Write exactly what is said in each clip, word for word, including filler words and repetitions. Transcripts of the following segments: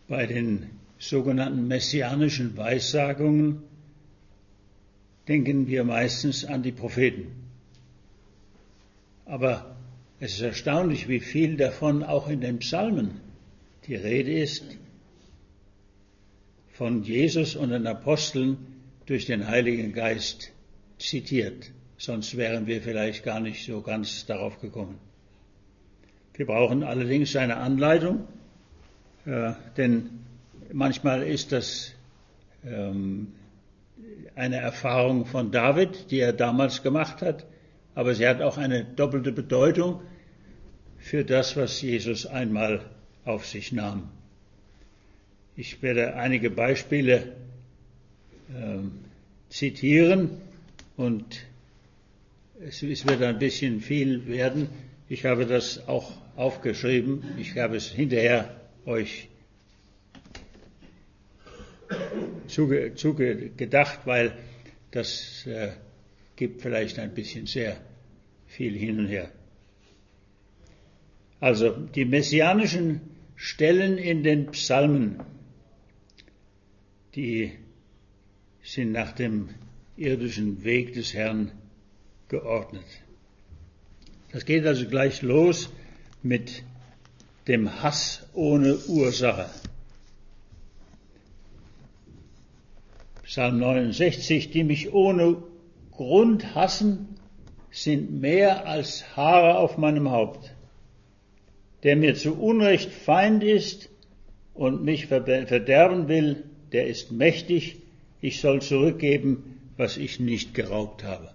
Bei den sogenannten messianischen Weissagungen denken wir meistens an die Propheten. Aber es ist erstaunlich, wie viel davon auch in den Psalmen die Rede ist, von Jesus und den Aposteln durch den Heiligen Geist zitiert. Sonst wären wir vielleicht gar nicht so ganz darauf gekommen. Wir brauchen allerdings eine Anleitung, äh, denn manchmal ist das ähm, eine Erfahrung von David, die er damals gemacht hat, aber sie hat auch eine doppelte Bedeutung für das, was Jesus einmal auf sich nahm. Ich werde einige Beispiele ähm, zitieren und es, es wird ein bisschen viel werden. Ich habe das auch aufgeschrieben. Ich habe es hinterher euch zuge, zuge gedacht, weil das äh, gibt vielleicht ein bisschen sehr viel hin und her. Also die messianischen Stellen in den Psalmen, die sind nach dem irdischen Weg des Herrn geordnet. Das geht also gleich los mit dem Hass ohne Ursache. Psalm neunundsechzig, die mich ohne Grund hassen, sind mehr als Haare auf meinem Haupt. Der mir zu Unrecht Feind ist und mich verderben will, der ist mächtig, ich soll zurückgeben, was ich nicht geraubt habe.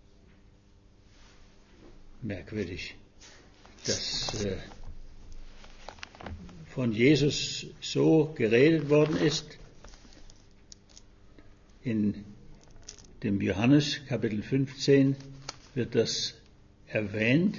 Merkwürdig, dass äh, von Jesus so geredet worden ist. In dem Johannes Kapitel fünfzehn wird das erwähnt.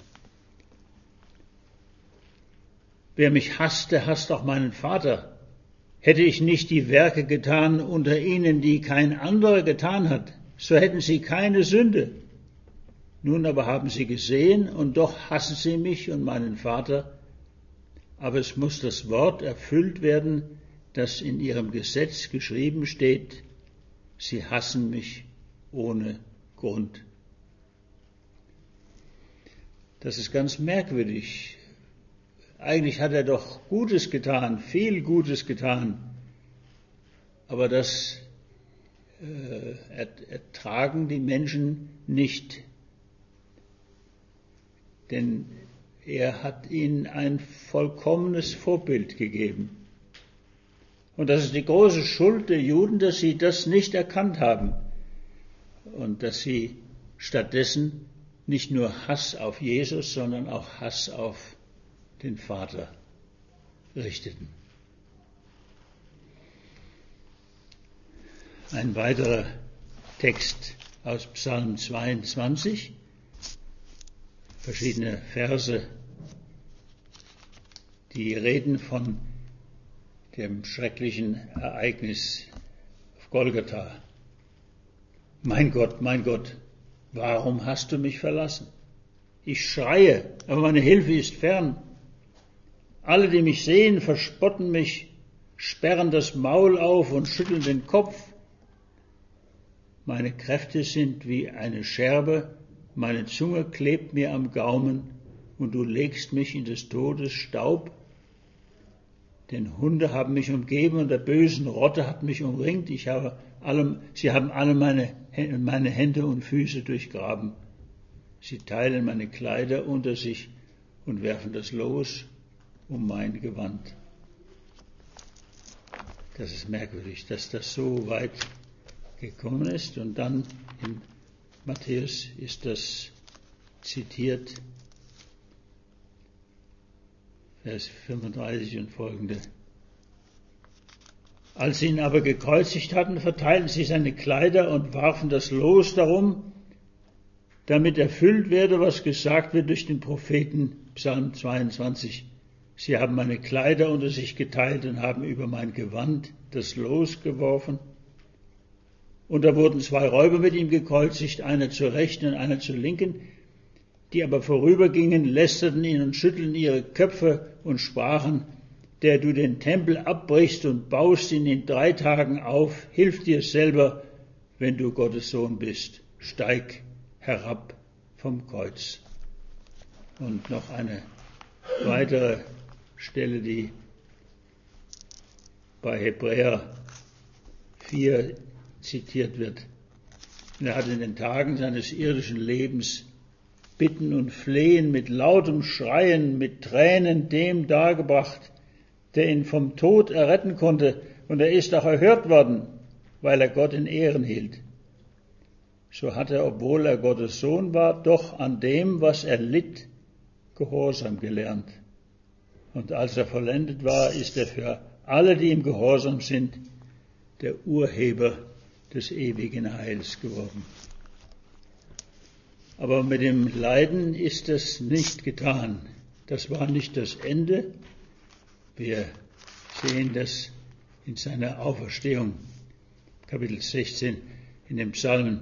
Wer mich hasst, der hasst auch meinen Vater. Hätte ich nicht die Werke getan unter ihnen, die kein anderer getan hat, so hätten sie keine Sünde. Nun aber haben sie gesehen und doch hassen sie mich und meinen Vater. Aber es muss das Wort erfüllt werden, das in ihrem Gesetz geschrieben steht. Sie hassen mich ohne Grund. Das ist ganz merkwürdig. Eigentlich hat er doch Gutes getan, viel Gutes getan. Aber das äh, ertragen die Menschen nicht. Denn er hat ihnen ein vollkommenes Vorbild gegeben. Und das ist die große Schuld der Juden, dass sie das nicht erkannt haben und dass sie stattdessen nicht nur Hass auf Jesus, sondern auch Hass auf den Vater richteten. Ein weiterer Text aus Psalm zweiundzwanzig, verschiedene Verse, die reden von dem schrecklichen Ereignis auf Golgatha. Mein Gott, mein Gott, warum hast du mich verlassen? Ich schreie, aber meine Hilfe ist fern. Alle, die mich sehen, verspotten mich, sperren das Maul auf und schütteln den Kopf. Meine Kräfte sind wie eine Scherbe, meine Zunge klebt mir am Gaumen und du legst mich in des Todes Staub. Denn Hunde haben mich umgeben und der bösen Rotte hat mich umringt. Ich habe alle, sie haben alle meine, meine Hände und Füße durchgraben. Sie teilen meine Kleider unter sich und werfen das Los um mein Gewand. Das ist merkwürdig, dass das so weit gekommen ist. Und dann in Matthäus ist das zitiert, Vers fünfunddreißig und folgende. Als sie ihn aber gekreuzigt hatten, verteilten sie seine Kleider und warfen das Los darum, damit erfüllt werde, was gesagt wird durch den Propheten, Psalm zweiundzwanzig. Sie haben meine Kleider unter sich geteilt und haben über mein Gewand das Los geworfen. Und da wurden zwei Räuber mit ihm gekreuzigt, einer zur Rechten und einer zur Linken. Die aber vorübergingen, lästerten ihn und schüttelten ihre Köpfe und sprachen, der du den Tempel abbrichst und baust ihn in drei Tagen auf, hilf dir selber, wenn du Gottes Sohn bist. Steig herab vom Kreuz. Und noch eine weitere Stelle, die bei Hebräer vier zitiert wird. Und er hat in den Tagen seines irdischen Lebens Bitten und Flehen mit lautem Schreien, mit Tränen dem dargebracht, der ihn vom Tod erretten konnte, und er ist auch erhört worden, weil er Gott in Ehren hielt. So hat er, obwohl er Gottes Sohn war, doch an dem, was er litt, Gehorsam gelernt. Und als er vollendet war, ist er für alle, die ihm gehorsam sind, der Urheber des ewigen Heils geworden. Aber mit dem Leiden ist es nicht getan. Das war nicht das Ende. Wir sehen das in seiner Auferstehung, Kapitel sechzehn in dem Psalmen.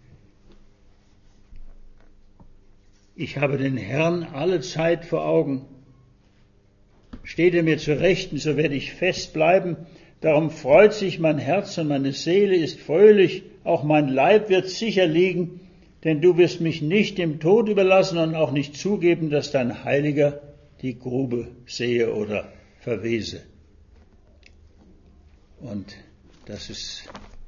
Ich habe den Herrn alle Zeit vor Augen. Steht er mir zur Rechten, so werde ich fest bleiben. Darum freut sich mein Herz und meine Seele ist fröhlich. Auch mein Leib wird sicher liegen, denn du wirst mich nicht dem Tod überlassen und auch nicht zugeben, dass dein Heiliger die Grube sehe oder verwese. Und das ist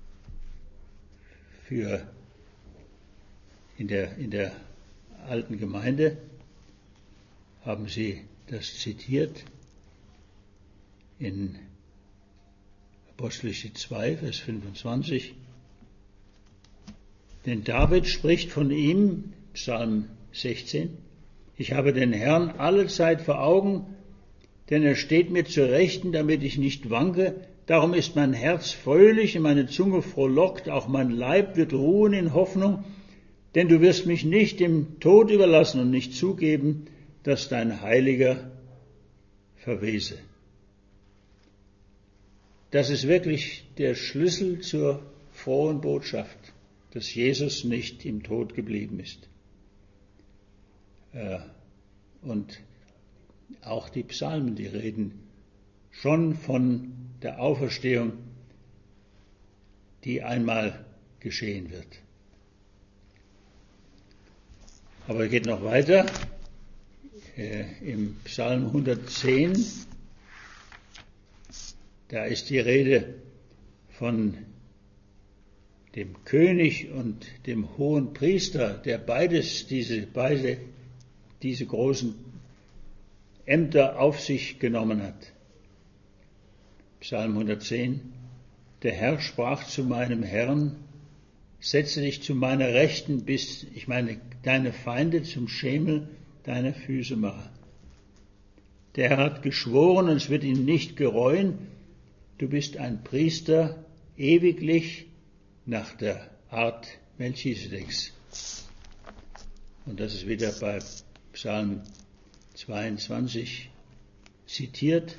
für in der, in der alten Gemeinde haben sie das zitiert in Apostelgeschichte zwei, Vers fünfundzwanzig. Denn David spricht von ihm, Psalm sechzehn, ich habe den Herrn alle Zeit vor Augen, denn er steht mir zur Rechten, damit ich nicht wanke. Darum ist mein Herz fröhlich und meine Zunge frohlockt, auch mein Leib wird ruhen in Hoffnung, denn du wirst mich nicht dem Tod überlassen und nicht zugeben, dass dein Heiliger verwese. Das ist wirklich der Schlüssel zur frohen Botschaft, dass Jesus nicht im Tod geblieben ist. Und auch die Psalmen, die reden schon von der Auferstehung, die einmal geschehen wird. Aber es geht noch weiter. Im Psalm hundertzehn, da ist die Rede von dem König und dem hohen Priester, der beides, diese, beide, diese großen Ämter auf sich genommen hat. Psalm hundertzehn, der Herr sprach zu meinem Herrn, setze dich zu meiner Rechten, bis ich meine deine Feinde zum Schemel deiner Füße mache. Der Herr hat geschworen, und es wird ihn nicht gereuen, du bist ein Priester ewiglich nach der Art Melchisedeks. Und das ist wieder bei Psalm zweiundzwanzig zitiert.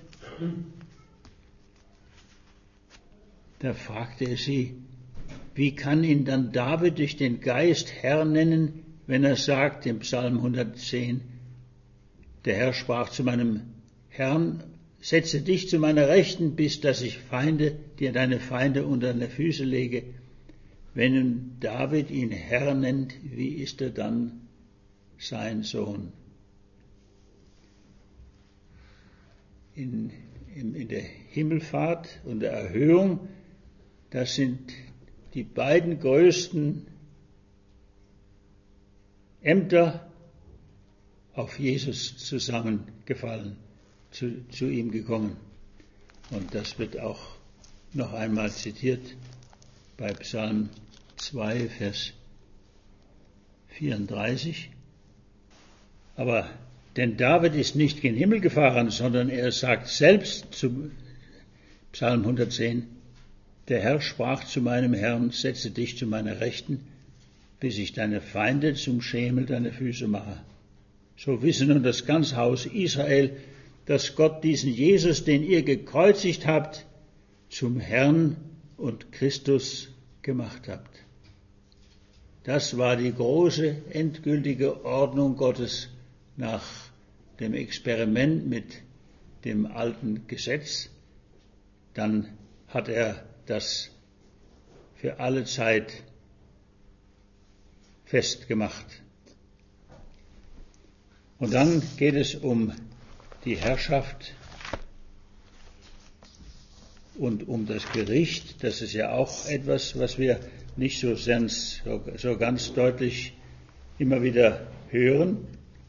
Da fragte er sie, wie kann ihn dann David durch den Geist Herr nennen, wenn er sagt im Psalm hundertzehn, der Herr sprach zu meinem Herrn, setze dich zu meiner Rechten, bis dass ich Feinde, dir deine Feinde unter deine Füße lege. Wenn nun David ihn Herr nennt, wie ist er dann sein Sohn? In, in, in der Himmelfahrt und der Erhöhung, das sind die beiden größten Ämter auf Jesus zusammengefallen, zu, zu ihm gekommen. Und das wird auch noch einmal zitiert bei Psalm zwei, Vers vierunddreißig. Aber denn David ist nicht gen Himmel gefahren, sondern er sagt selbst zu Psalm hundertzehn, der Herr sprach zu meinem Herrn, setze dich zu meiner Rechten, bis ich deine Feinde zum Schemel deiner Füße mache. So wisse nun das ganze Haus Israel, dass Gott diesen Jesus, den ihr gekreuzigt habt, zum Herrn und Christus gemacht habt. Das war die große, endgültige Ordnung Gottes nach dem Experiment mit dem alten Gesetz, dann hat er das für alle Zeit festgemacht. Und dann geht es um die Herrschaft und um das Gericht. Das ist ja auch etwas, was wir nicht so ganz, so ganz deutlich immer wieder hören.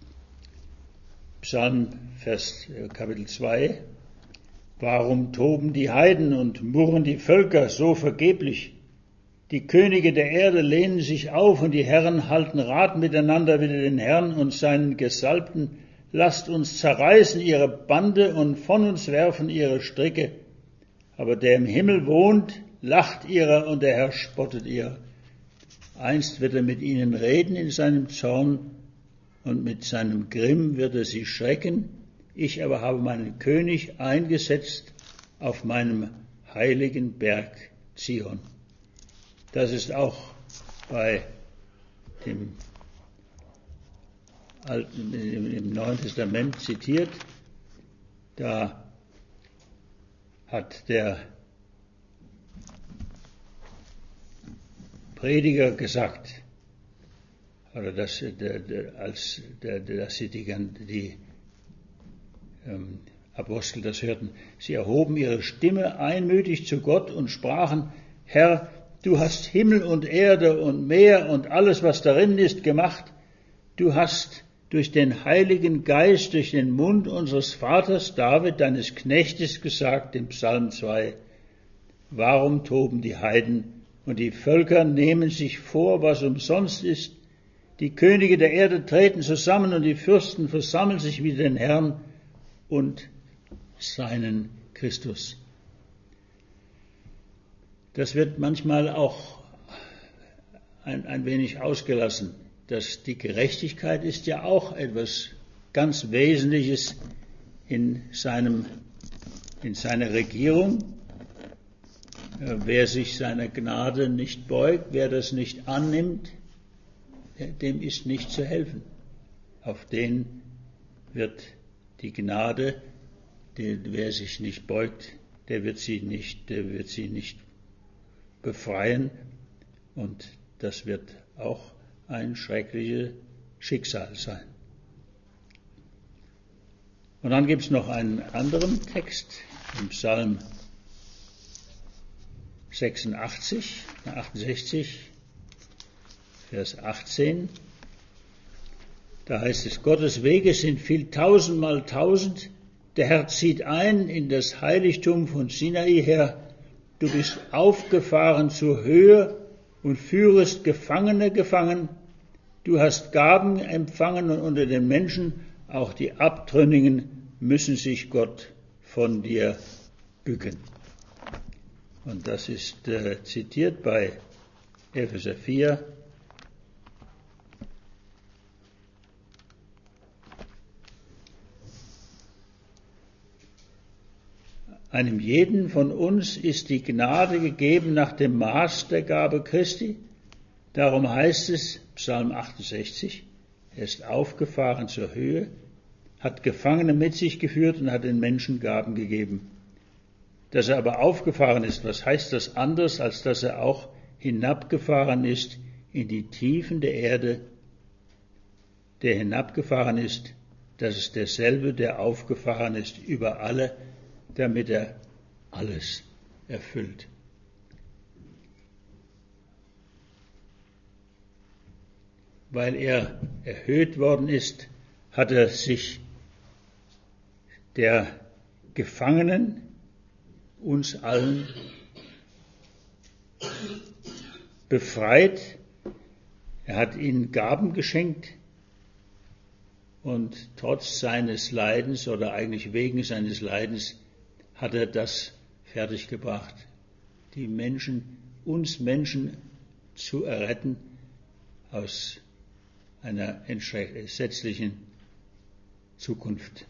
Psalm, Vers, Kapitel zwei. Warum toben die Heiden und murren die Völker so vergeblich? Die Könige der Erde lehnen sich auf und die Herren halten Rat miteinander wider den Herrn und seinen Gesalbten. Lasst uns zerreißen ihre Bande und von uns werfen ihre Stricke. Aber der im Himmel wohnt, lacht ihrer und der Herr spottet ihrer. Einst wird er mit ihnen reden in seinem Zorn und mit seinem Grimm wird er sie schrecken. Ich aber habe meinen König eingesetzt auf meinem heiligen Berg Zion. Das ist auch bei dem Alten, im Neuen Testament zitiert. Da hat der Prediger gesagt, oder dass, der, der, als der, dass sie die, die ähm, Apostel das hörten, sie erhoben ihre Stimme einmütig zu Gott und sprachen: Herr, du hast Himmel und Erde und Meer und alles, was darin ist, gemacht. Du hast durch den Heiligen Geist, durch den Mund unseres Vaters David, deines Knechtes, gesagt, im Psalm zwei, warum toben die Heiden und die Völker nehmen sich vor, was umsonst ist? Die Könige der Erde treten zusammen und die Fürsten versammeln sich wie den Herrn und seinen Christus. Das wird manchmal auch ein, ein wenig ausgelassen. Dass die Gerechtigkeit ist ja auch etwas ganz Wesentliches in seinem, in seiner Regierung. Wer sich seiner Gnade nicht beugt, wer das nicht annimmt, dem ist nicht zu helfen. Auf den wird die Gnade, der, wer sich nicht beugt, der wird sie nicht, der wird sie nicht befreien, und das wird auch ein schreckliches Schicksal sein. Und dann gibt es noch einen anderen Text im Psalm sechsundachtzig, achtundsechzig, Vers achtzehn. Da heißt es: Gottes Wege sind viel tausendmal tausend. Der Herr zieht ein in das Heiligtum von Sinai her. Du bist aufgefahren zur Höhe und führest Gefangene gefangen. Du hast Gaben empfangen und unter den Menschen, auch die Abtrünnigen, müssen sich Gott von dir bücken. Und das ist äh, zitiert bei Epheser vier. Einem jeden von uns ist die Gnade gegeben nach dem Maß der Gabe Christi. Darum heißt es, Psalm achtundsechzig, er ist aufgefahren zur Höhe, hat Gefangene mit sich geführt und hat den Menschen Gaben gegeben. Dass er aber aufgefahren ist, was heißt das anders, als dass er auch hinabgefahren ist in die Tiefen der Erde? Der hinabgefahren ist, das ist derselbe, der aufgefahren ist über alle, damit er alles erfüllt. Weil er erhöht worden ist, hat er sich der Gefangenen, uns allen, befreit. Er hat ihnen Gaben geschenkt und trotz seines Leidens oder eigentlich wegen seines Leidens hat er das fertiggebracht, die Menschen, uns Menschen zu erretten aus einer entsetzlichen Zukunft.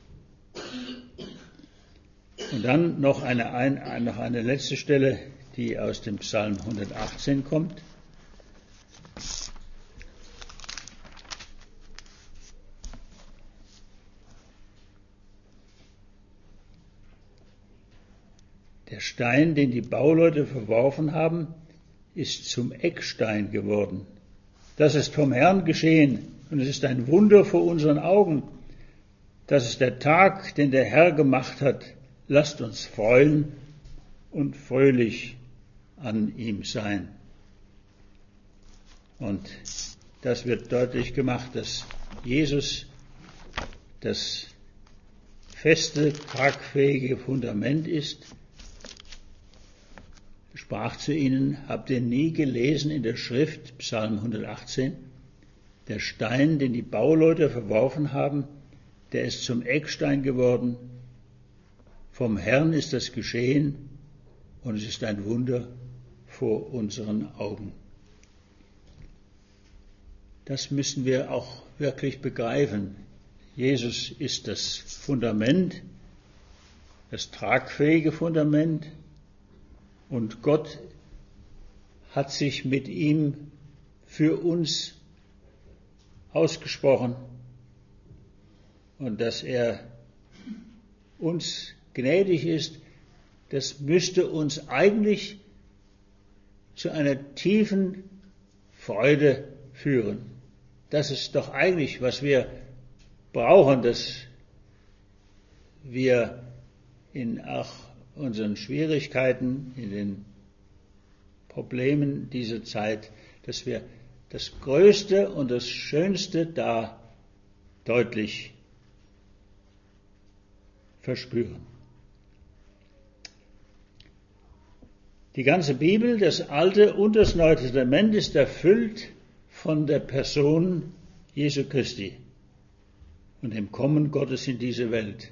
Und dann noch eine, ein, noch eine letzte Stelle, die aus dem Psalm hundertachtzehn kommt. Der Stein, den die Bauleute verworfen haben, ist zum Eckstein geworden. Das ist vom Herrn geschehen und es ist ein Wunder vor unseren Augen. Das ist der Tag, den der Herr gemacht hat. Lasst uns freuen und fröhlich an ihm sein. Und das wird deutlich gemacht, dass Jesus das feste, tragfähige Fundament ist. Er sprach zu ihnen: Habt ihr nie gelesen in der Schrift, Psalm hundertachtzehn, der Stein, den die Bauleute verworfen haben, der ist zum Eckstein geworden. Vom Herrn ist das geschehen und es ist ein Wunder vor unseren Augen. Das müssen wir auch wirklich begreifen. Jesus ist das Fundament, das tragfähige Fundament, und Gott hat sich mit ihm für uns ausgesprochen, und dass er uns gnädig ist, das müsste uns eigentlich zu einer tiefen Freude führen. Das ist doch eigentlich, was wir brauchen, dass wir in auch unseren Schwierigkeiten, in den Problemen dieser Zeit, dass wir das Größte und das Schönste da deutlich verspüren. Die ganze Bibel, das Alte und das Neue Testament, ist erfüllt von der Person Jesu Christi und dem Kommen Gottes in diese Welt.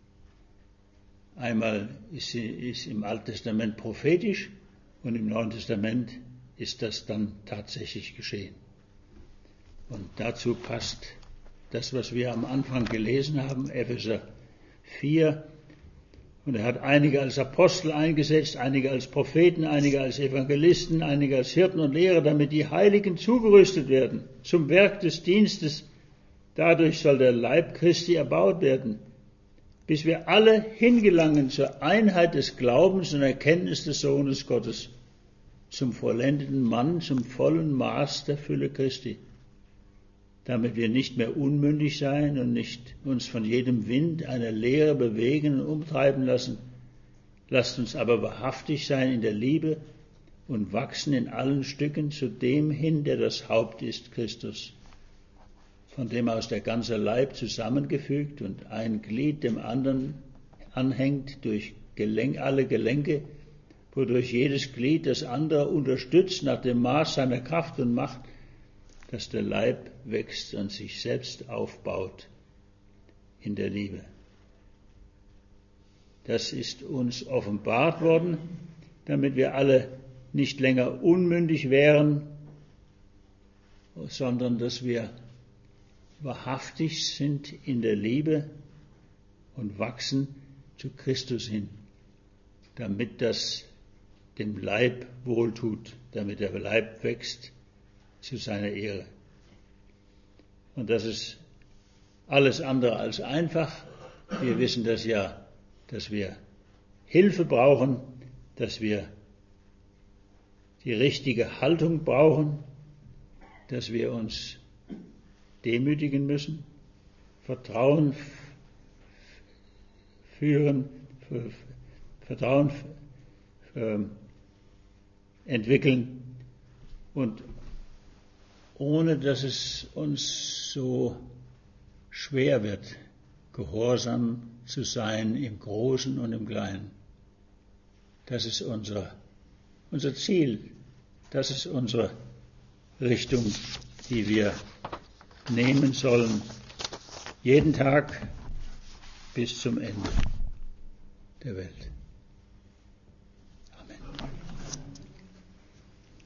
Einmal ist sie ist im Alten Testament prophetisch und im Neuen Testament ist das dann tatsächlich geschehen. Und dazu passt das, was wir am Anfang gelesen haben, Epheser vier. Und er hat einige als Apostel eingesetzt, einige als Propheten, einige als Evangelisten, einige als Hirten und Lehrer, damit die Heiligen zugerüstet werden zum Werk des Dienstes. Dadurch soll der Leib Christi erbaut werden, bis wir alle hingelangen zur Einheit des Glaubens und Erkenntnis des Sohnes Gottes, zum vollendeten Mann, zum vollen Maß der Fülle Christi, damit wir nicht mehr unmündig sein und nicht uns von jedem Wind einer Lehre bewegen und umtreiben lassen. Lasst uns aber wahrhaftig sein in der Liebe und wachsen in allen Stücken zu dem hin, der das Haupt ist, Christus, von dem aus der ganze Leib zusammengefügt und ein Glied dem anderen anhängt durch Gelenk, alle Gelenke, wodurch jedes Glied das andere unterstützt nach dem Maß seiner Kraft und Macht, dass der Leib wächst und sich selbst aufbaut in der Liebe. Das ist uns offenbart worden, damit wir alle nicht länger unmündig wären, sondern dass wir wahrhaftig sind in der Liebe und wachsen zu Christus hin, damit das dem Leib wohltut, damit der Leib wächst zu seiner Ehre. Und das ist alles andere als einfach. Wir wissen das ja, dass wir Hilfe brauchen, dass wir die richtige Haltung brauchen, dass wir uns demütigen müssen, Vertrauen führen, Vertrauen entwickeln, und ohne dass es uns so schwer wird, gehorsam zu sein im Großen und im Kleinen. Das ist unser, unser Ziel, das ist unsere Richtung, die wir nehmen sollen, jeden Tag bis zum Ende der Welt.